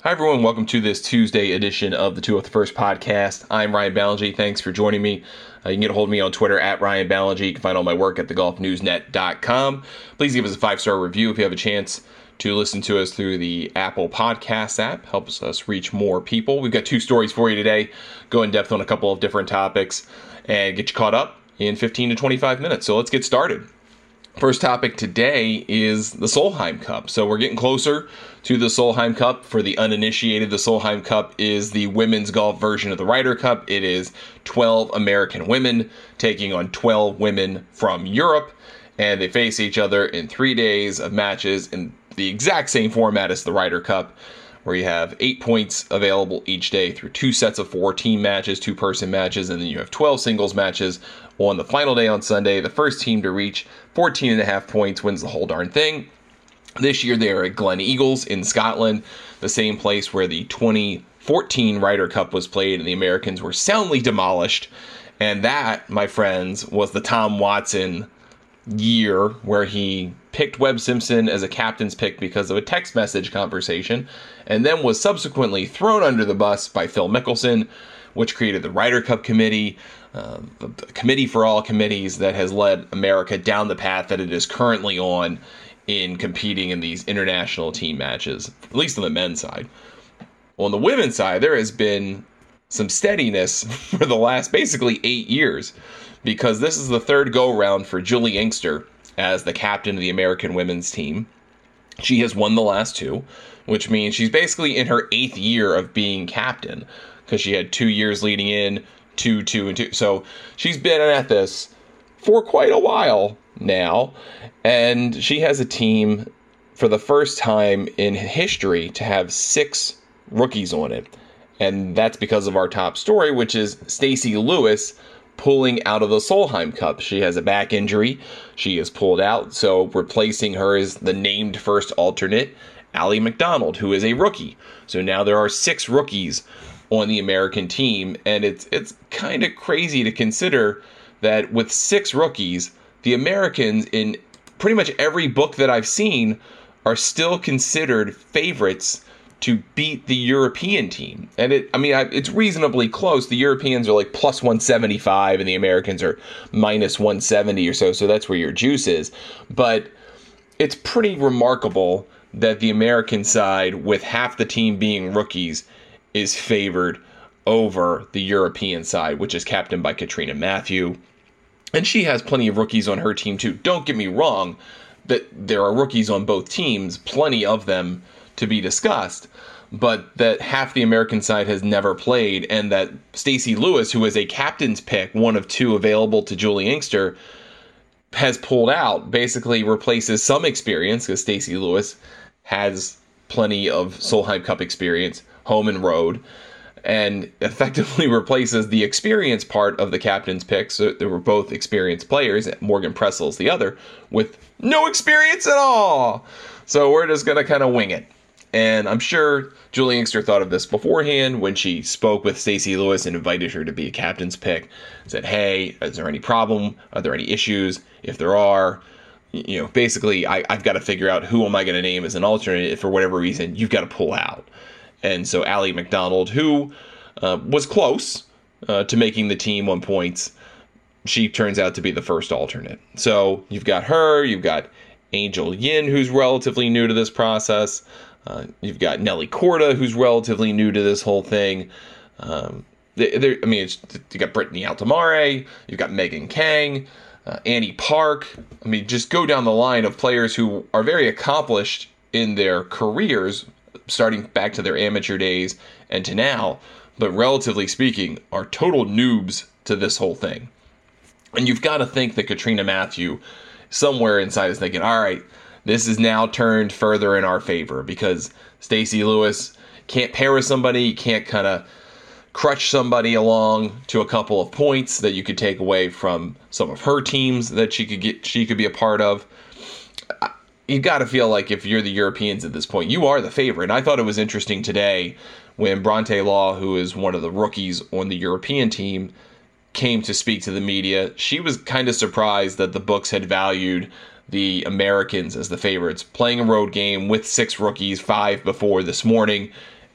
Hi, everyone. Welcome to this Tuesday edition of the 201st podcast. I'm Ryan Ballengee. Thanks for joining me. You can get a hold of me on Twitter at Ryan Ballengee. You can find all my work at thegolfnewsnet.com. Please give us a 5-star review if you have a chance to listen to us through the Apple Podcasts app. Helps us reach more people. We've got 2 stories for you today. Go in depth on a couple of different topics and get you caught up in 15 to 25 minutes. So let's get started. First topic today is the Solheim Cup. So we're getting closer to the Solheim Cup. For the uninitiated, the Solheim Cup is the women's golf version of the Ryder Cup. It is 12 American women taking on 12 women from Europe, and they face each other in 3 days of matches in the exact same format as the Ryder Cup, where you have 8 points available each day through 2 sets of 4 team matches, 2-person matches, and then you have 12 singles matches on the final day on Sunday. The first team to reach 14.5 points wins the whole darn thing. This year they are at Glen Eagles in Scotland, the same place where the 2014 Ryder Cup was played and the Americans were soundly demolished. And that, my friends, was the Tom Watson year where he picked Webb Simpson as a captain's pick because of a text message conversation, and then was subsequently thrown under the bus by Phil Mickelson, which created the Ryder Cup committee, the committee for all committees that has led America down the path that it is currently on in competing in these international team matches, at least on the men's side. On the women's side, there has been some steadiness for the last basically 8 years, because this is the third go-round for Juli Inkster as the captain of the American women's team. She has won the last 2, which means she's basically in her 8th year of being captain, because she had 2 years leading in, 2, 2, and 2. So she's been at this for quite a while now, and she has a team for the first time in history to have 6 rookies on it. And that's because of our top story, which is Stacy Lewis pulling out of the Solheim Cup. She has a back injury. She is pulled out. So replacing her is the named first alternate, Allie McDonald, who is a rookie. So now there are 6 rookies on the American team. And it's kind of crazy to consider that with 6 rookies, the Americans in pretty much every book that I've seen are still considered favorites to beat the European team. And it's reasonably close. The Europeans are like plus 175 and the Americans are minus 170 or so. So that's where your juice is. But it's pretty remarkable that the American side, with half the team being rookies, is favored over the European side, which is captained by Katrina Matthew. And she has plenty of rookies on her team too. Don't get me wrong, that there are rookies on both teams, plenty of them to be discussed, but that half the American side has never played, and that Stacy Lewis, who is a captain's pick, one of 2 available to Juli Inkster, has pulled out, basically replaces some experience, because Stacy Lewis has plenty of Solheim Cup experience, home and road, and effectively replaces the experience part of the captain's pick. So they were both experienced players, Morgan Pressel's the other, with no experience at all. So we're just going to kind of wing it. And I'm sure Juli Inkster thought of this beforehand when she spoke with Stacy Lewis and invited her to be a captain's pick. Said, hey, is there any problem? Are there any issues? If there are, basically, I've got to figure out who am I going to name as an alternate if for whatever reason you've got to pull out. And so Allie McDonald, who was close to making the team on points, she turns out to be the first alternate. So you've got her, you've got Angel Yin, who's relatively new to this process. You've got Nelly Korda, who's relatively new to this whole thing. You got Brittany Altamare, you've got Megan Kang, Annie Park. Just go down the line of players who are very accomplished in their careers, starting back to their amateur days and to now, but relatively speaking, are total noobs to this whole thing. And you've got to think that Katrina Matthew, somewhere inside, is thinking, all right, this is now turned further in our favor, because Stacy Lewis can't pair with somebody, can't kind of crutch somebody along to a couple of points that you could take away from some of her teams that she could be a part of. You've got to feel like if you're the Europeans at this point, you are the favorite. And I thought it was interesting today when Bronte Law, who is one of the rookies on the European team, came to speak to the media. She was kind of surprised that the books had valued the Americans as the favorites, playing a road game with 6 rookies, 5 before this morning,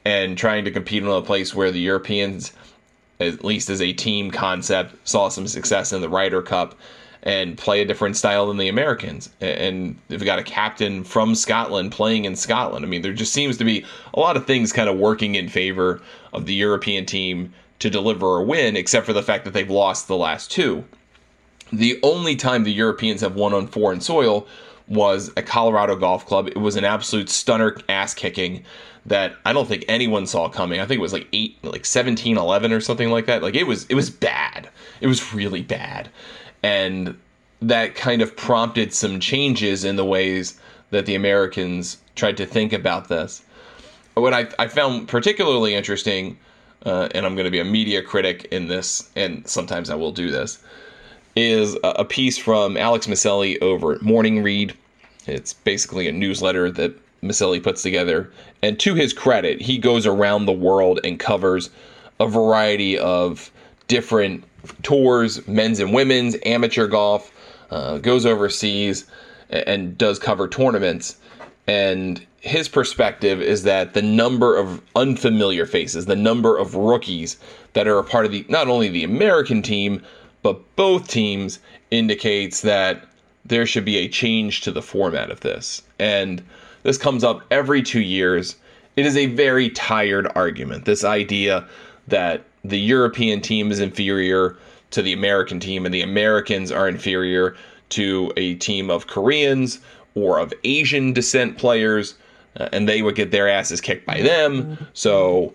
and trying to compete in a place where the Europeans, at least as a team concept, saw some success in the Ryder Cup and play a different style than the Americans. And they've got a captain from Scotland playing in Scotland. I mean, there just seems to be a lot of things kind of working in favor of the European team to deliver a win, except for the fact that they've lost the last two. The only time the Europeans have won on foreign soil was at Colorado Golf Club. It was an absolute stunner ass kicking that I don't think anyone saw coming. I think it was like 17-11 or something like that. Like it was bad. It was really bad. And that kind of prompted some changes in the ways that the Americans tried to think about this. What I found particularly interesting, and I'm going to be a media critic in this, and sometimes I will do this, is a piece from Alex Maselli over at Morning Read. It's basically a newsletter that Maselli puts together. And to his credit, he goes around the world and covers a variety of different tours, men's and women's, amateur golf, goes overseas and does cover tournaments. And his perspective is that the number of unfamiliar faces, the number of rookies that are a part of not only the American team, but both teams, indicates that there should be a change to the format of this. And this comes up every 2 years. It is a very tired argument, this idea that the European team is inferior to the American team and the Americans are inferior to a team of Koreans or of Asian descent players, and they would get their asses kicked by them. So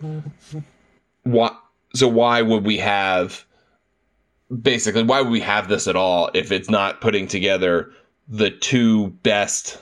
why would we have this at all if it's not putting together the two best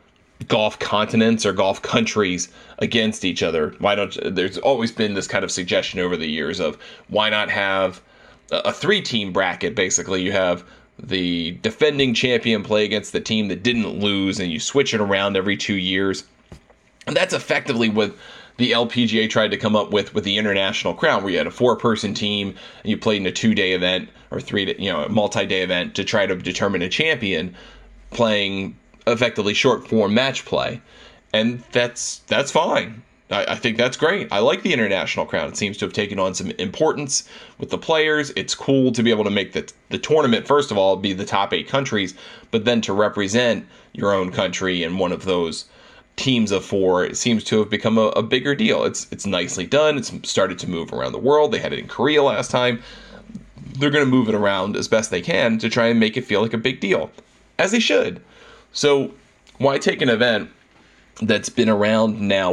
golf continents or golf countries against each other? There's always been this kind of suggestion over the years of why not have a 3-team bracket. Basically, you have the defending champion play against the team that didn't lose, and you switch it around every 2 years. And that's effectively what the LPGA tried to come up with the International Crown, where you had a 4-person team and you played in a 2-day event or a multi-day event to try to determine a champion, playing effectively short form match play. And that's fine. I think that's great. I like the International Crown. It seems to have taken on some importance with the players. It's cool to be able to make the tournament, first of all, be the top 8 countries, but then to represent your own country in one of those teams of 4, it seems to have become a bigger deal. It's nicely done. It's started to move around the world. They had it in Korea last time. They're going to move it around as best they can to try and make it feel like a big deal, as they should. So why take an event that's been around now,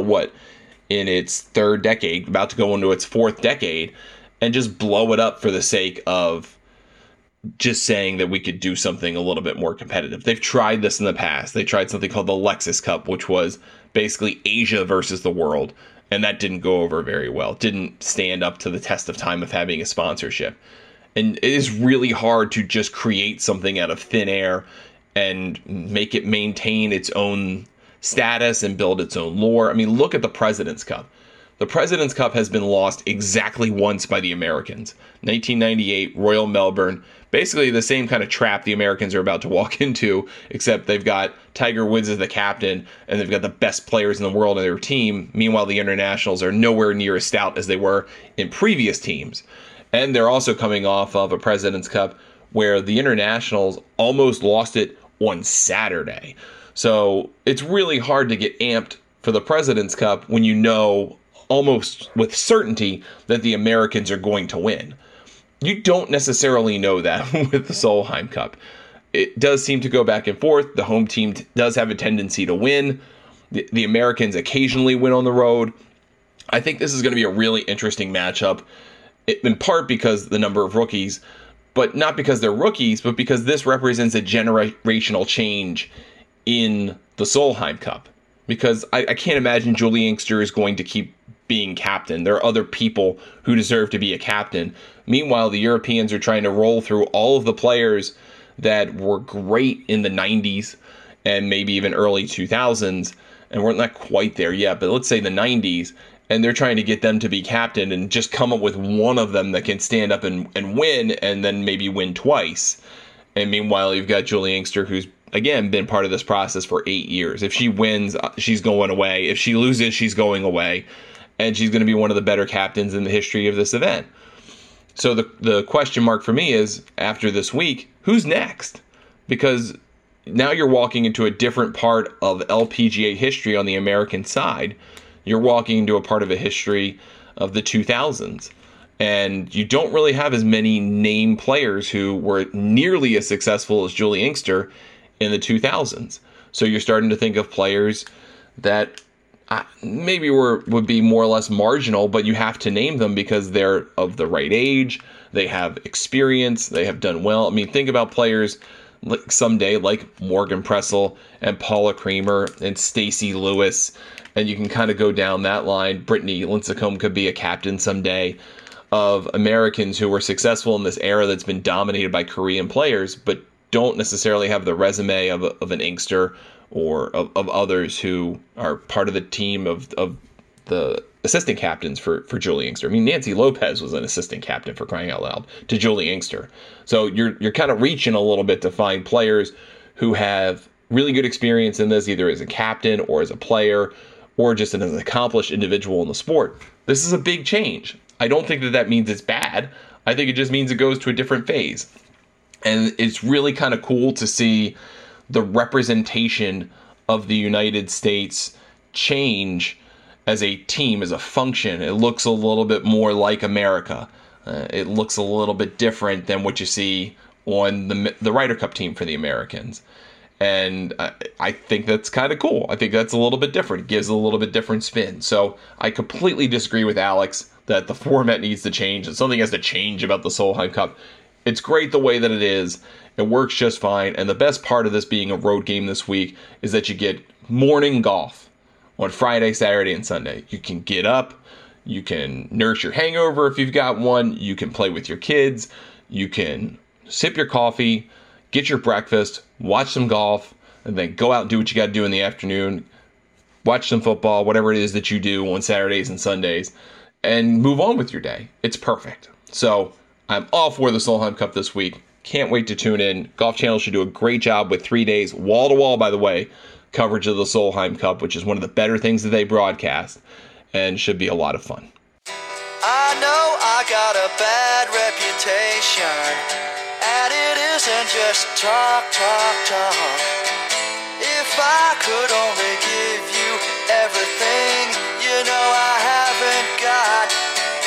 in its 3rd decade, about to go into its 4th decade, and just blow it up for the sake of just saying that we could do something a little bit more competitive? They've tried this in the past. They tried something called the Lexus Cup, which was basically Asia versus the world, and that didn't go over very well. It didn't stand up to the test of time of having a sponsorship. And it is really hard to just create something out of thin air and make it maintain its own status and build its own lore. I mean, look at the President's Cup. The President's Cup has been lost exactly once by the Americans. 1998, Royal Melbourne. Basically the same kind of trap the Americans are about to walk into, except they've got Tiger Woods as the captain, and they've got the best players in the world on their team. Meanwhile, the Internationals are nowhere near as stout as they were in previous teams. And they're also coming off of a President's Cup where the Internationals almost lost it on Saturday. So it's really hard to get amped for the President's Cup when you know almost with certainty that the Americans are going to win. You don't necessarily know that with the Solheim Cup. It does seem to go back and forth. The home team does have a tendency to win. The Americans occasionally win on the road. I think this is going to be a really interesting matchup, in part because the number of rookies, but not because they're rookies, but because this represents a generational change in the Solheim Cup. Because I can't imagine Julie Inkster is going to keep being captain. There are other people who deserve to be a captain. Meanwhile, the Europeans are trying to roll through all of the players that were great in the 90s and maybe even early 2000s, and we're not quite there yet, but let's say the 90s, and they're trying to get them to be captain and just come up with one of them that can stand up and win, and then maybe win twice. And meanwhile, you've got Julie Inkster, who's again been part of this process for 8 years. If she wins, she's going away. If she loses, she's going away. and she's going to be one of the better captains in the history of this event. So the question mark for me is, after this week, who's next? Because now you're walking into a different part of LPGA history on the American side. You're walking into a part of a history of the 2000s. And you don't really have as many name players who were nearly as successful as Julie Inkster in the 2000s. So you're starting to think of players that maybe would be more or less marginal, but you have to name them because they're of the right age, they have experience, they have done well. I mean, think about players like someday like Morgan Pressel and Paula Creamer and Stacey Lewis, and you can kind of go down that line. Brittany Lincecum could be a captain someday, of Americans who were successful in this era that's been dominated by Korean players, but don't necessarily have the resume of an Inkster or of others who are part of the team of the assistant captains for Julie Inkster. I mean, Nancy Lopez was an assistant captain, for crying out loud, to Julie Inkster. So you're kind of reaching a little bit to find players who have really good experience in this, either as a captain or as a player or just as an accomplished individual in the sport. This is a big change. I don't think that means it's bad. I think it just means it goes to a different phase. And it's really kind of cool to see the representation of the United States change as a team, as a function. It looks a little bit more like America. It looks a little bit different than what you see on the Ryder Cup team for the Americans. And I think that's kind of cool. I think that's a little bit different. It gives a little bit different spin. So I completely disagree with Alex that the format needs to change, that something has to change about the Solheim Cup. It's great the way that it is. It works just fine. And the best part of this being a road game this week is that you get morning golf on Friday, Saturday, and Sunday. You can get up. You can nurse your hangover if you've got one. You can play with your kids. You can sip your coffee, get your breakfast, watch some golf, and then go out and do what you got to do in the afternoon. Watch some football, whatever it is that you do on Saturdays and Sundays, and move on with your day. It's perfect. So I'm all for the Solheim Cup this week. Can't wait to tune in. Golf Channel should do a great job with 3 days, wall-to-wall, by the way, coverage of the Solheim Cup, which is one of the better things that they broadcast, and should be a lot of fun. I know I got a bad reputation, and it isn't just talk. If I could only give you everything, you know I haven't got.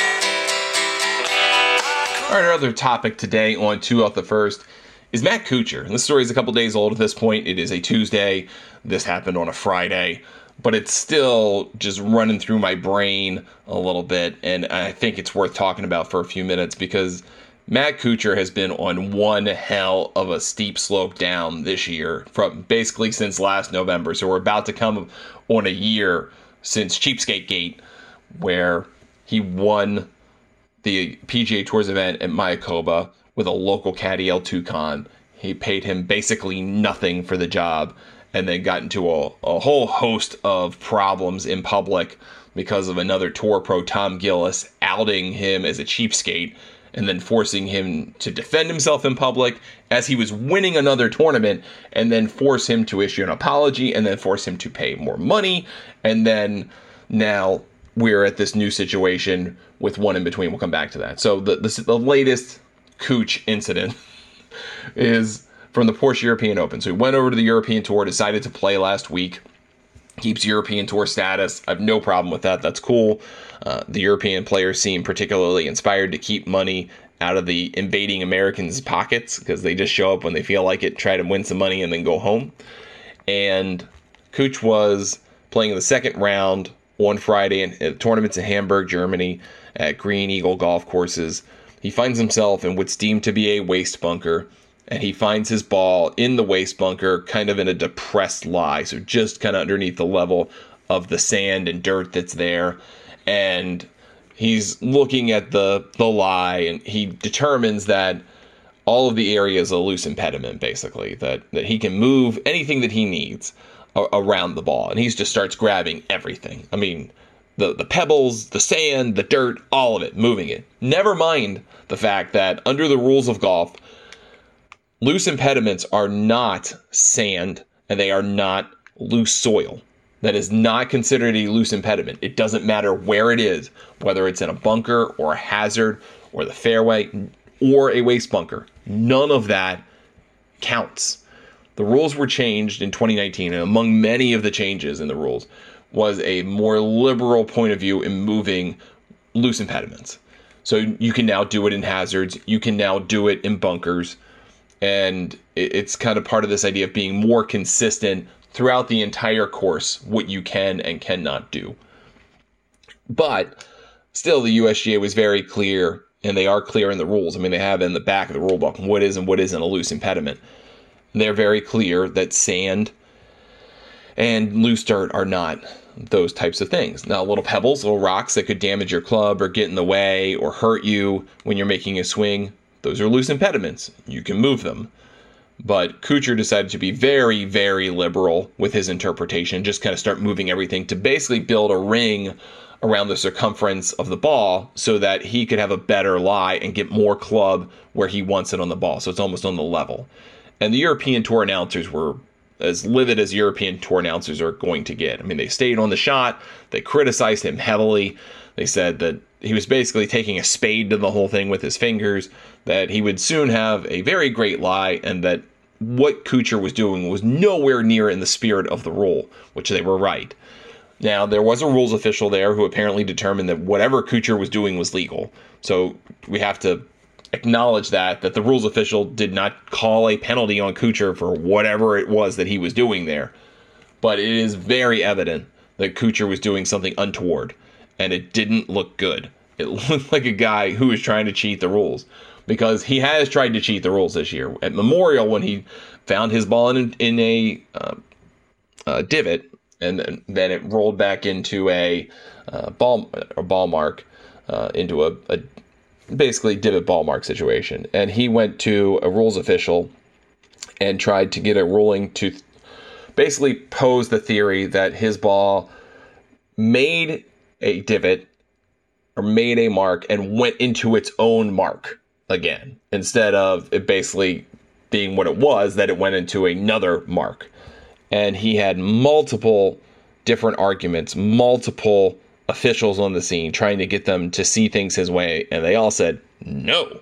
All right, our other topic today on Two Out the First is Matt Kuchar. And this story is a couple days old at this point. It is a Tuesday. This happened on a Friday. But it's still just running through my brain a little bit. And I think it's worth talking about for a few minutes because Matt Kuchar has been on one hell of a steep slope down this year, from basically since last November. So we're about to come on a year since Cheapskate Gate, where he won the PGA Tours event at Mayakoba with a local caddy, El Toucan. He paid him basically nothing for the job, and then got into a whole host of problems in public because of another tour pro, Tom Gillis, outing him as a cheapskate and then forcing him to defend himself in public as he was winning another tournament, and then force him to issue an apology, and then force him to pay more money. And then now we're at this new situation with one in between. We'll come back to that. So the latest Cooch incident is from the Porsche European Open. So he went over to the European Tour, decided to play last week, keeps European Tour status. I have no problem with that. That's cool. The European players seem particularly inspired to keep money out of the invading Americans' pockets because they just show up when they feel like it, try to win some money, and then go home. And Cooch was playing in the second round on Friday in tournaments in Hamburg, Germany, at Green Eagle golf courses. He finds himself in what's deemed to be a waste bunker, and he finds his ball in the waste bunker kind of in a depressed lie, so just kind of underneath the level of the sand and dirt that's there. And he's looking at the lie, and he determines that all of the area is a loose impediment, basically, that he can move anything that he needs around the ball, and he just starts grabbing everything. I mean, the pebbles, the sand, the dirt, all of it, moving it. Never mind the fact that under the rules of golf, loose impediments are not sand, and they are not loose soil. that is not considered a loose impediment. It doesn't matter where it is, whether it's in a bunker or a hazard or the fairway or a waste bunker. None of that counts. The rules were changed in 2019, and among many of the changes in the rules was a more liberal point of view in moving loose impediments. So you can now do it in hazards. You can now do it in bunkers. And it's kind of part of this idea of being more consistent throughout the entire course, what you can and cannot do. But still, the USGA was very clear, and they are clear in the rules. I mean, they have in the back of the rule book what is and what isn't a loose impediment. They're very clear that sand and loose dirt are not those types of things. Now, little pebbles, little rocks that could damage your club or get in the way or hurt you when you're making a swing, those are loose impediments. You can move them. But Kuchar decided to be very, very liberal with his interpretation, just kind of start moving everything to basically build a ring around the circumference of the ball so that he could have a better lie and get more club where he wants it on the ball. So it's almost on the level. And the European Tour announcers were as livid as European Tour announcers are going to get. I mean, they stayed on the shot. They criticized him heavily. They said that he was basically taking a spade to the whole thing with his fingers, that he would soon have a very great lie, and that what Kuchar was doing was nowhere near in the spirit of the rule, which they were right. Now, there was a rules official there who apparently determined that whatever Kuchar was doing was legal. So we have to acknowledge that the rules official did not call a penalty on Kuchar for whatever it was that he was doing there. But it is very evident that Kuchar was doing something untoward, and it didn't look good. It looked like a guy who was trying to cheat the rules, because he has tried to cheat the rules this year. At Memorial, when he found his ball in a divot, and then it rolled back into a ball mark, into a basically divot ball mark situation. And he went to a rules official and tried to get a ruling to basically pose the theory that his ball made a divot or made a mark and went into its own mark again, instead of it basically being what it was, that it went into another mark. And he had multiple different arguments, multiple officials on the scene trying to get them to see things his way, and they all said no.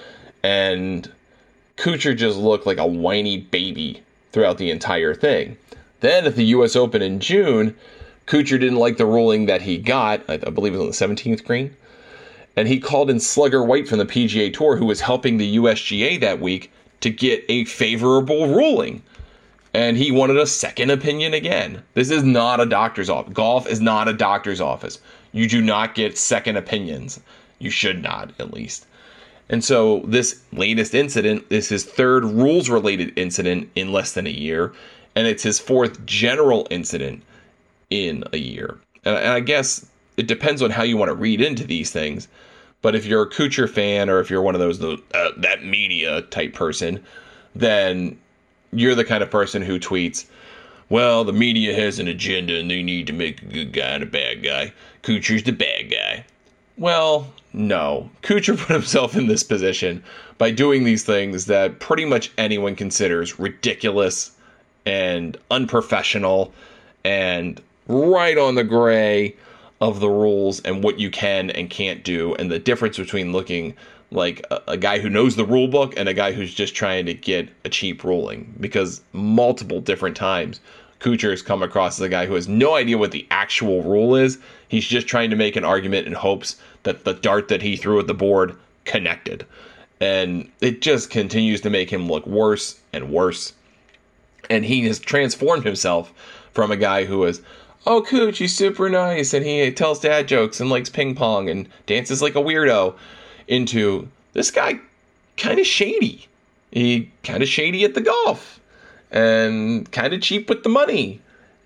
And Kuchar just looked like a whiny baby throughout the entire thing. Then at the US Open in June, Kuchar didn't like the ruling that he got, I believe it was on the 17th green, and he called in Slugger White from the PGA Tour, who was helping the USGA that week, to get a favorable ruling. And he wanted a second opinion again. This is not a doctor's office. Golf is not a doctor's office. You do not get second opinions. You should not, at least. And so this latest incident is his third rules-related incident in less than a year, and it's his fourth general incident in a year. And I guess it depends on how you want to read into these things. But if you're a Kuchar fan, or if you're one of those that media type person, then you're the kind of person who tweets, well, the media has an agenda and they need to make a good guy and a bad guy. Kuchar's the bad guy. Well, no. Kuchar put himself in this position by doing these things that pretty much anyone considers ridiculous and unprofessional and right on the gray of the rules and what you can and can't do, and the difference between looking like a guy who knows the rule book and a guy who's just trying to get a cheap ruling. Because multiple different times Kuchar has come across as a guy who has no idea what the actual rule is. He's just trying to make an argument in hopes that the dart that he threw at the board connected. And it just continues to make him look worse and worse. And he has transformed himself from a guy who is, oh, Kuch, he's super nice, and he tells dad jokes and likes ping pong and dances like a weirdo, into this guy kind of shady. He kind of shady at the golf and kind of cheap with the money.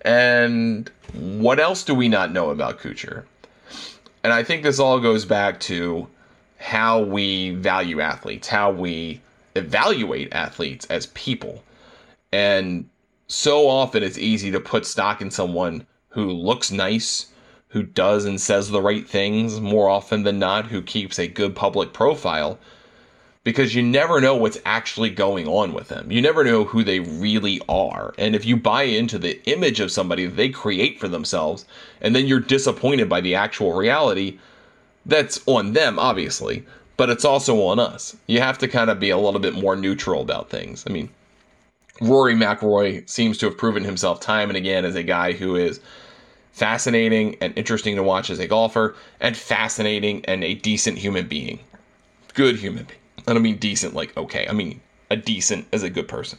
And what else do we not know about Kuchar? And I think this all goes back to how we value athletes, how we evaluate athletes as people. And so often it's easy to put stock in someone who looks nice, who does and says the right things more often than not, who keeps a good public profile. because you never know what's actually going on with them. You never know who they really are. And if you buy into the image of somebody that they create for themselves, and then you're disappointed by the actual reality, that's on them, obviously, but it's also on us. You have to kind of be a little bit more neutral about things. I mean, Rory McIlroy seems to have proven himself time and again as a guy who is fascinating and interesting to watch as a golfer, and fascinating and a decent human being. Good human being. I don't mean decent like okay. I mean a decent as a good person.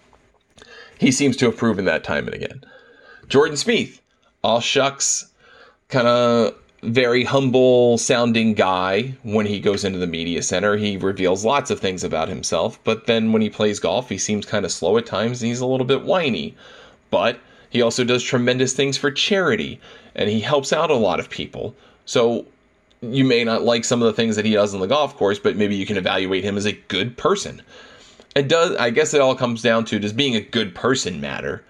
He seems to have proven that time and again. Jordan Spieth, all shucks, kind of very humble sounding guy. When he goes into the media center, he reveals lots of things about himself, but then when he plays golf, he seems kind of slow at times and he's a little bit whiny. But he also does tremendous things for charity, and he helps out a lot of people. So you may not like some of the things that he does on the golf course, but maybe you can evaluate him as a good person. I guess it all comes down to, does being a good person matter?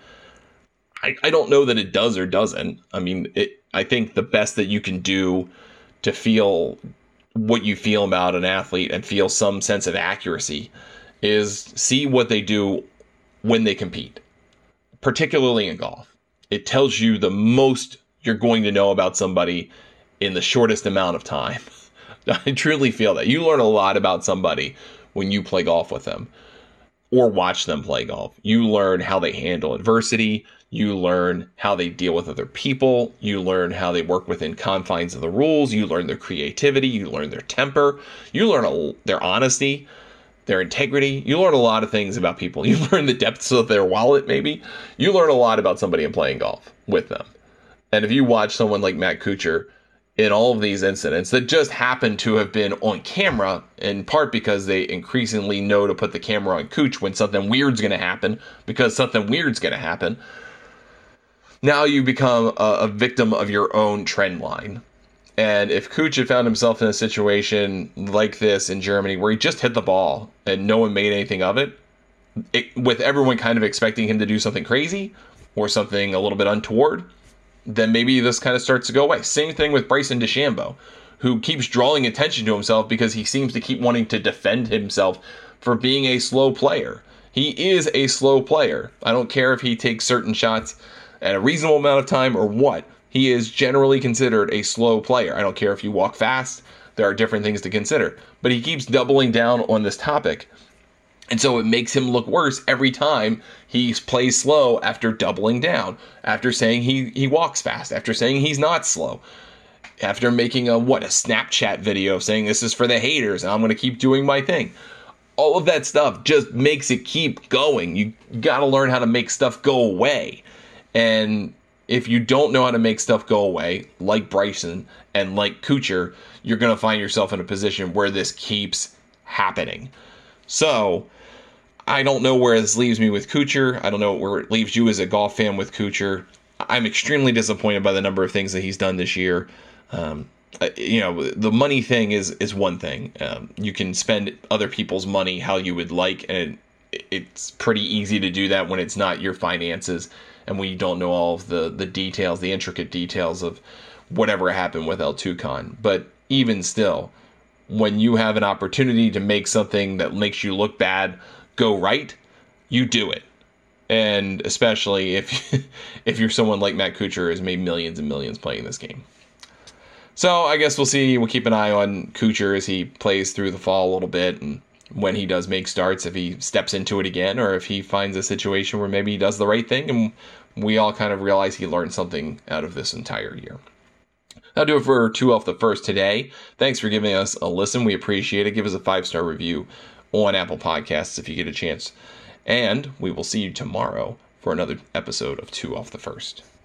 I don't know that it does or doesn't. I mean, I think the best that you can do to feel what you feel about an athlete and feel some sense of accuracy is see what they do when they compete, particularly in golf. It tells you the most you're going to know about somebody in the shortest amount of time. I truly feel that. You learn a lot about somebody when you play golf with them or watch them play golf. You learn how they handle adversity. You learn how they deal with other people. You learn how they work within confines of the rules. You learn their creativity. You learn their temper. You learn their honesty, their integrity. You learn a lot of things about people. You learn the depths of their wallet, maybe. You learn a lot about somebody in playing golf with them. And if you watch someone like Matt Kuchar in all of these incidents that just happen to have been on camera, in part because they increasingly know to put the camera on Cooch when something weird's going to happen, because something weird's going to happen, now you become a victim of your own trend line. And if Cooch had found himself in a situation like this in Germany where he just hit the ball and no one made anything of it, with everyone kind of expecting him to do something crazy or something a little bit untoward, then maybe this kind of starts to go away. Same thing with Bryson DeChambeau, who keeps drawing attention to himself because he seems to keep wanting to defend himself for being a slow player. He is a slow player. I don't care if he takes certain shots at a reasonable amount of time or what. He is generally considered a slow player. I don't care if you walk fast. There are different things to consider. But he keeps doubling down on this topic. And so it makes him look worse every time he plays slow after doubling down, after saying he walks fast, after saying he's not slow, after making a Snapchat video saying this is for the haters and I'm going to keep doing my thing. All of that stuff just makes it keep going. You got to learn how to make stuff go away. And if you don't know how to make stuff go away, like Bryson and like Kuchar, you're going to find yourself in a position where this keeps happening. So I don't know where this leaves me with Kuchar. I don't know where it leaves you as a golf fan with Kuchar. I'm extremely disappointed by the number of things that he's done this year. The money thing is one thing. You can spend other people's money how you would like, and it's pretty easy to do that when it's not your finances and when you don't know all of the details, the intricate details of whatever happened with El Toucan. But even still, when you have an opportunity to make something that makes you look bad go right, you do it. And especially if you're someone like Matt Kuchar who has made millions and millions playing this game. So I guess we'll see. We'll keep an eye on Kuchar as he plays through the fall a little bit, and when he does make starts, if he steps into it again, or if he finds a situation where maybe he does the right thing and we all kind of realize he learned something out of this entire year. That'll do it for 2 Off the First today. Thanks for giving us a listen. We appreciate it. Give us a 5-star review on Apple Podcasts if you get a chance. And we will see you tomorrow for another episode of 2 Off the First.